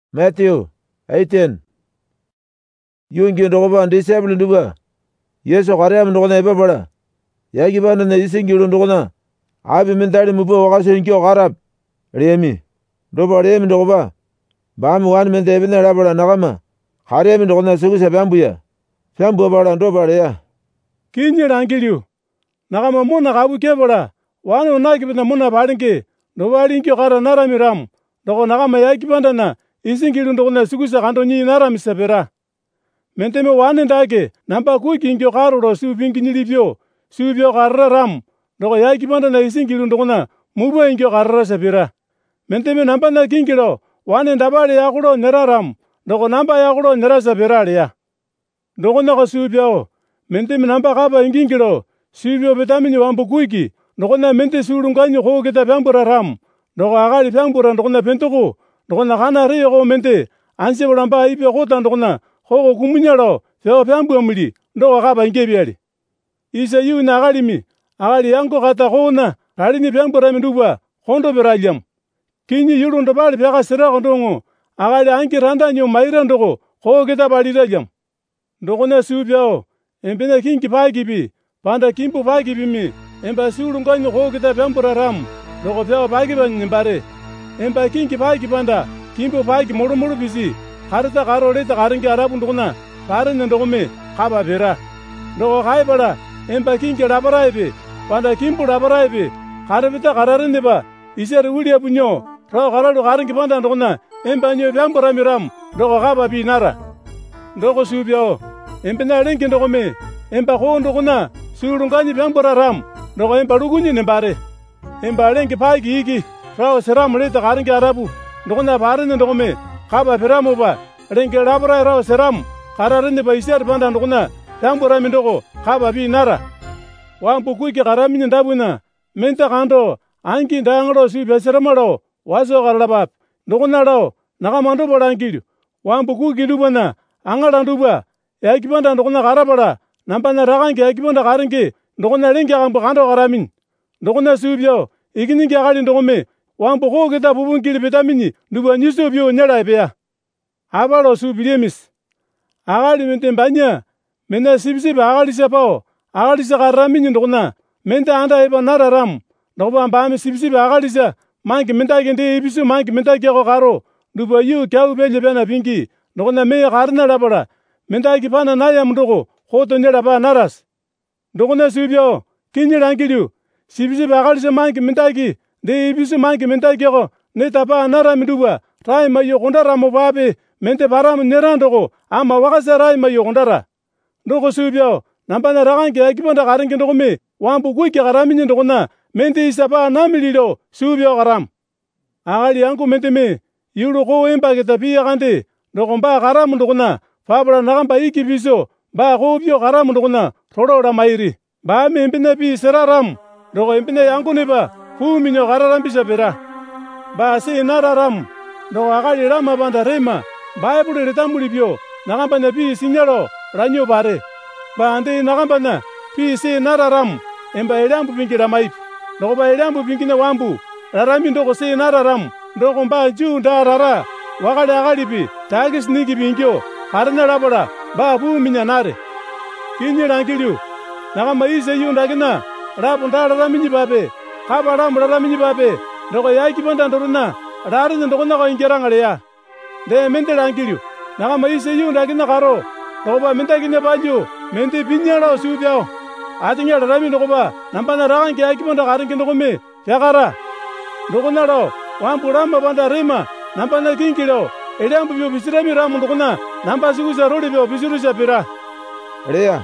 Matthew 18. Yungi ndogoba disciple nduba. Yesu qariyam ndogona ibabara. Yagi bana na isingi ndogona. Abi mentali mubo wakaso inkyo qarab. Remi. Doba remi ndogoba. Baami wan mente ibina rabara nagama. Qariyam ndogona sugusa bambuya. Fambu bara ndoba reya. Kinyi rangiliu. Nagama muna gabu kebara. Wanu nakibina muna barinke. Nobali inkyo qara naramiram. Dogo nagama yagi bandana. Isingilu ndogona sugusa kanto nyi narami sabera. Menteme wane ndake namba kuki inkyo qaruro subingi nilipyo. Subyo qarra ram. Dogo yagi bandana isingilu ndogona mubo inkyo qarra sabera. Menteme namba na kingilo wane ndabale yakuro neraram. Dogo namba yakuro nera sabera leya. Dogo nako subyo. Menteme namba kaba ingingilo. Subyo betamini wambu kuiki. Dogo na mente surunganyo koo kita pyambura ram. Dogo agali pyambura dogo na pentuku. Dogo na kana riyo ko mente. Anse bolamba ipe kota dogo na. Koko kumunyalo. Feo pyambu amuli. Dogo kaba ingebiali. Isa yu na agalimi. Agali yanko kata koona. Ralini pyambura minduwa. Kondo beralyam. Kinyi yuru ndobali pyaka sira kondongo. Agali anki randa nyo maira ndogo. Koko kita baliralyam. Dogo na subyao. Empene kinki pakibi. Panda kimpu pakibi mi. Emba surunganyo koko kita pyambura ram. Dogo pyao pakiba nimbare. Emba kinki paki panda. Kimpu paki moro bisi. Karita karo leta karingi arabu ndogona. Parin ndogome. Kaba bera. Dogo kaibara. Emba kinki rabara ebe. Panda kimpu rabara ebe. Karibita kararin deba. Iseri uli abunyo. Rao karalu karingi panda ndogona. Emba nyo pyambura miram. Dogo kaba binara. Dogo subyao. Empena lenki ndogome. Emba koo ndogona. Surunganyi pyambura ram. Dogo emba lugunyi nimbare. Emba lenki paki iki. Rao seram leta karingi arabu. Ndogona parin ndogome. Kaba piramo ba. Lenki rabara rao seram. Kararin deba iseri panda ndogona. Pyambura mindogo. Kaba binara. Wampu kuiki karamini ndabuna. Mente kando. Anki ndangaro subya seramaro. Waso karalabap. Ndogona rao. Nakamando borangilu. Wampu kuiki lubana. Angara nduba. Yakipanda ndogona karabara. Nambana rakangi yakipanda karingi. Ndogona lenki akambu kando karamin. Ndogona subyo. Ikiningi akali ndogome. Wampu koo kita bubungili betamini. Nduba nisubyo nyala ebeya. Abalo subiliemis. Akali mente mbanya. Mena sibisiba akali sepao. Akali se karamini ndogona. Mente anda eba nararam. Ndoba mbami sibisiba akali se. Manki mentaki nde ibisu manki mentaki ko karo. Nduba yu kyau belye bena pingi. Ndogona meye karina labara. Mentaki pana naya mdogo. Koto nyala ba naras. Ndogona subyo. Kinyi rangiliu. Sibisiba akali se manki mentaki. De ibisu manki mentaki ko. Neta pa narami nduba. Rai mayo kondara mo babe. Mente paramu nerandogo. Ama wakase rai mayo kondara. Ndogo subyo. Nambana rakangi yakipanda karingi ndogome. Wampu kuiki karamini ndogona. Mente isapa namililo. Subyo karam. Akali yangu mente me. Yulu koo emba kita piya kante. Ndogo mba karamu ndogona. Fabra nakamba iki biso. Ba koobyo karamu ndogona. Toro mairi. Ba me empine pi seraram. Ndogo empine yangu neba. Fuminyo kararam bisa bera. Ba se nararam. Ndogo akali rama banda rema. Ba ebule retamulipyo. Nakamba na pi sinyalo. Ranyo bare. Ba ande nakamba na. Pi se nararam. Emba eliambu pingi ramaipi. Ndogo ba eliambu pingi na wambu. Rarami ndogo se nararam. Ndogo mba juu ndarara. Wakali akalipi. Tagis niki pingyo. Karina labara. Ba fuminya nare. Kinyi rangiliu. Nakamba ise yu ndakina. Rabu ndararaminyi babe. Kaba ramu raraminyi babe. Ndogo yaki panda ndoruna. Rarini ndogo nako ingerangaleya. De mente rangiliu. Nakamba ise yu ndakina karo. Ndogo ba mente kine bajo. Mente pinyalo subyao. Atinga rarami ndogo ba. Nambana rakangi yaki panda karingi ndogo me. Fyakara. Ndogo naro. Wampu rama panda rema. Nambana kinkilo. Eliambu byo bisirami ramu ndogo na. Namba sikusa roli byo bisirusa pira. Reya.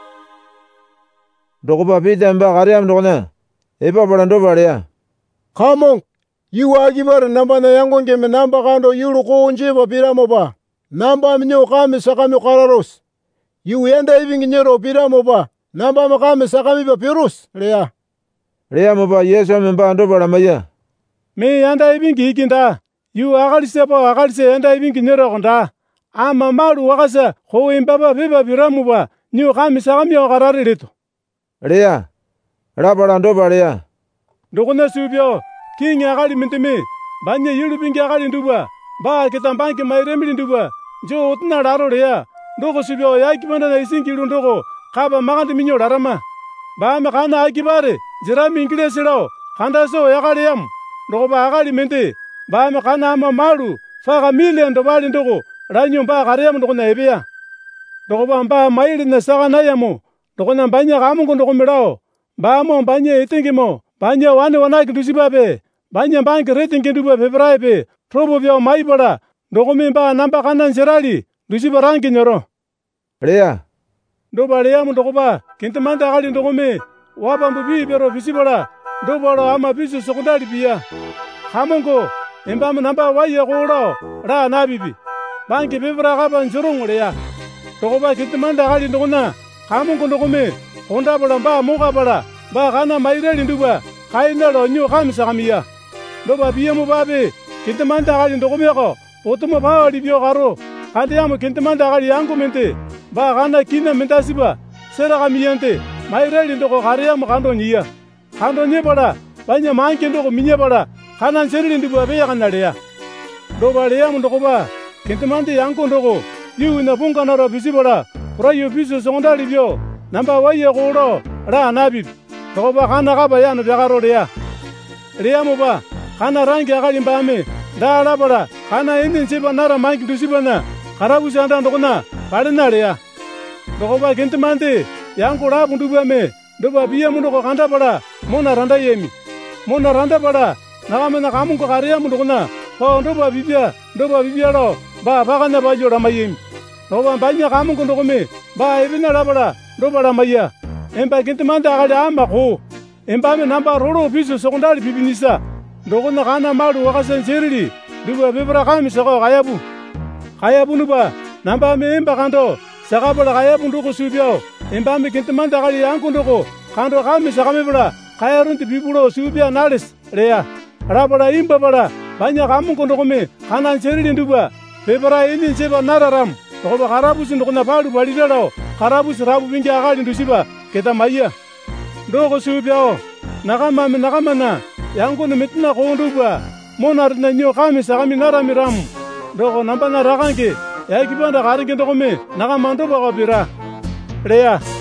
Ndogo ba pita mba kariyam ndogona. Eba bara ndoba reya. Kamong. Yiwagi bara nambana yango ngeme namba kando yulu koo njeba piramo ba. Namba minyo kame sakami kararos. Yu yenda ibingi nyero piramo ba. Namba makame sakami ba pirus. Reya. Reya mba Yesu mba ndoba ramaya. Me yanda ibingi ikinda. Yu akali sepa akali se yanda ibingi nyero konda. Ama malu wakasa koo imbaba beba piramu ba. Nyu kame sakami karari leto. Reya. Rabara ndoba reya. Ndogona subyo. Kingi akali menteme. Banye yulu pingi akali nduba. Ba kita banki mairemili nduba jo utna laro leya. Ndoko subyo yakibanda na isingilu ndoko kaba magandi minyo larama. Ba me kana akibare jirami ingile silo kanda so yakaleyam. Ndoko ba akali mente ba me kana ama malu faga million dobali ndoko ranyo ba kareyam ndoko na ebeya. Ndoko ba maili na saka na yamo ndoko na banya kamungo ndoko milao. Ba mo banya itingimo banya wane wanaki dusibabe banya banki rating nduba pebraibe trobo byo maibara ndoko mimba namba kana nserali dusibarangi nyoro. Leya. Ndoba leya ndoko ba kintamanda akali ndoko me wabambu bi bero fisibara ndobolo ama bisu sekondari biya. Kamungo embamu namba waye koro ra nabibi. Banki pebra kaba njorong leya. Ndoko ba kintamanda akali ndoko na kamungo ndoko me honda bala ba moga bala ba kana maireli nduba kaina lo nyu kamsa kamiya. Ndoba biye mo babe kintamanda akali ndoko me ko botomo ba libyo garo kandiamo kintamanda akali yango mente ba kana kina mentasiba sera kamiyante maireli ndoko kareyamo kando nyiya. Kando nye bala banya manke ndoko minye bala kana nsereli nduba be yakana leya. Ndoba leya ndoko ba kintamanda yango ndoko yu na bunga naro bisibala pura yu bisu sekondari byo namba waye koro ra nabibi. Ndoko ba kana kaba yano byagaro leya. Leya mo ba kana rangi akali mbame ndala bala kana indi nsiba nara manki dusibana karabusi anda ndoko na balina leya. Ndoko ba kintamande yango rabu ndubame ndoba biye ndoko kanda bala mona randa yemi. Mona randa bala nagamena kamungo kareya ndoko na ko ndoba bibya lo ba bagana ba jora mayemi. Ndoba banya kamungo ndoko me ba ebina la bala ndoba la maya. Emba kintamande akali ama ko embame namba roro bisu sekondari bibinisa ndoko na kana malu wakasen serili duba bebra kamisa ko kayabu nuba namba me emba kando sakabala kayabu ndoko subyo embame kintamande akali yango ndoko kando kamisa kamebra kayarunti bibulo subya nalis leya. Rabala imba bala banya kamungo ndoko me kana serili nduba bebra ini seba nararam ndoko karabusi ndoko na palu balidalo karabusi rabu bingi akali ndusiba keta maya. Ndoko subyo nagamana yango numitna konduba monar na nyo kamisa kami naramiram ndoko namba na ragange yakibanda karinge ndoko me nagamando bako bira leya.